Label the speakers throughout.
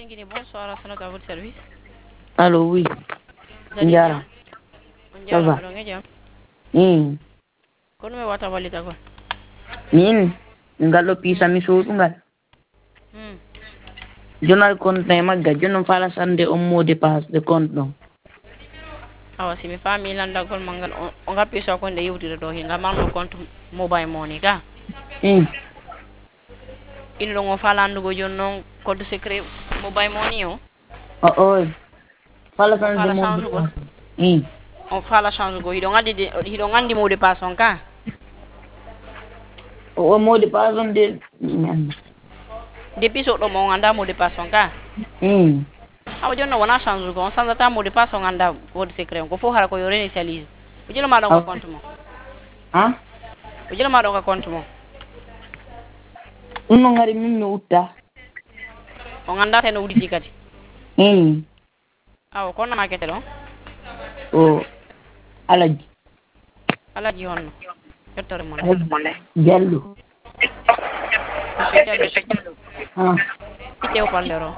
Speaker 1: Guinée, bonsoir, à votre service.
Speaker 2: Allô, oui.
Speaker 1: Vous allez bien?
Speaker 2: Ça va.
Speaker 1: Kono me wata walita ko.
Speaker 2: Min ngallo pisa mi soɗugal. Jonal compte e magga jonon fala sande on mot de passe de compte ɗon.
Speaker 1: Awa si mi fami landagol mangal on ga pisa ko nde yewtira do hinga marno compte mobile money ga. Ino ɗon on fala andugo jon non code secret mobile money o.
Speaker 2: O fala sande mot de passe.
Speaker 1: On fala change go hiɗon andi mot de passe on ka.
Speaker 2: O mot de passe on de
Speaker 1: Depuis so ɗo mo on anda mot de passe on ka. Awa jonno wona change go on sanzata mot de passe on anda code secret on ko fo hara ko yo réinitialise. O jelo ma ɗon ko compte mo. O jelo ma ɗon ko compte mo.
Speaker 2: Ɗum no ngari min mi utta.
Speaker 1: On anda ten o wuɗiti kadi. Awa kono ma kete ɗon.
Speaker 2: O Alaji.
Speaker 1: Alaji honno. Yettore mon.
Speaker 2: Diallo.
Speaker 1: Itte o pallero.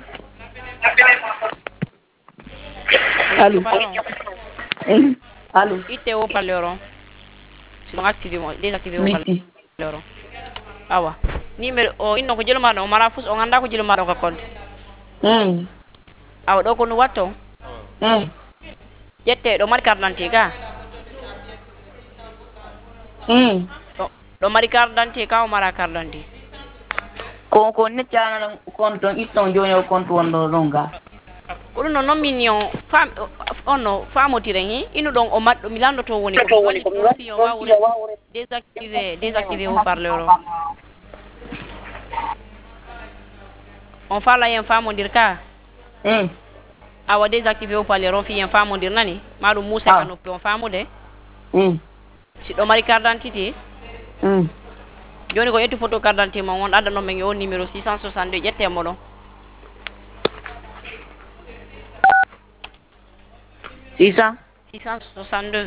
Speaker 2: Allo. Allo.
Speaker 1: Itte o pallero. Sinon activé mo, désactivé o pallero. Awa. Numéro o inno ko jelma ɗon mara fus on anda ko jelma ɗon ka compte. Awa ɗo ko no watto. Ƴette ɗo mari carte d'identité ga. Ɗo mari carte d'identité ka o mara carte d'identité.
Speaker 2: Ko neccana compte on itton joni o compte wonɗo ɗon ga.
Speaker 1: Ko ɗum non min yo onno famotiren hi ino ɗon o maɗɗo mi landoto woni ko woni yo wawre désactivé o parleur o. On fala yen famodir ka. Awa désactivé o parleur on fi yen famodir nani maɗum Moussa ka noppi on famude. Si ɗo mari carte d'identité. Joni ko ƴetti photo carte d'identité mon on addanon men yo numéro 662 ƴettemo ɗon. 662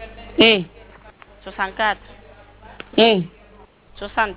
Speaker 1: 64 60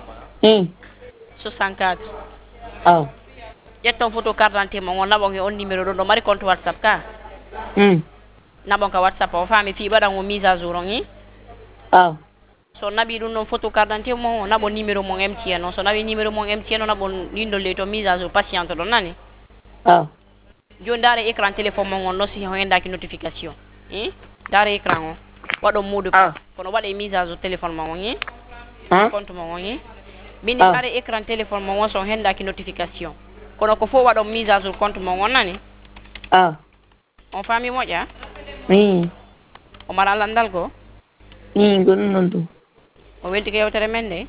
Speaker 1: 64 ƴetton photo carte d'identité mon on naɓon e on numéro ɗon ɗo mari compte WhatsApp ka. Naɓon ka WhatsApp o fami fi ɓaɗan o mise à jour on hi. So naɓi ɗum ɗon photo carte d'identité mon o naɓo numéro mon MTN on so naɓi numéro mon MTN o naɓon lindole to mise à jour patiente ɗon nani. Joni dare écran téléphone mon on nosi ho endaki notification. Dare écran o waɗo mot de passe kono waɗe mise à jour téléphone mon on compte mon on bindi dare écran téléphone mon on so hendaki notification kono ko fo waɗo mise à jour compte mon on nani. On fami moƴƴa. O mara landal go.
Speaker 2: Gonnon non ɗum.
Speaker 1: O welti ko yewtere men nde.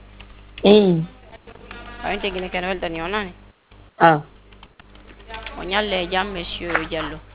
Speaker 1: Awen teggine ken weltani o nani. O ñalle jam monsieur Diallo.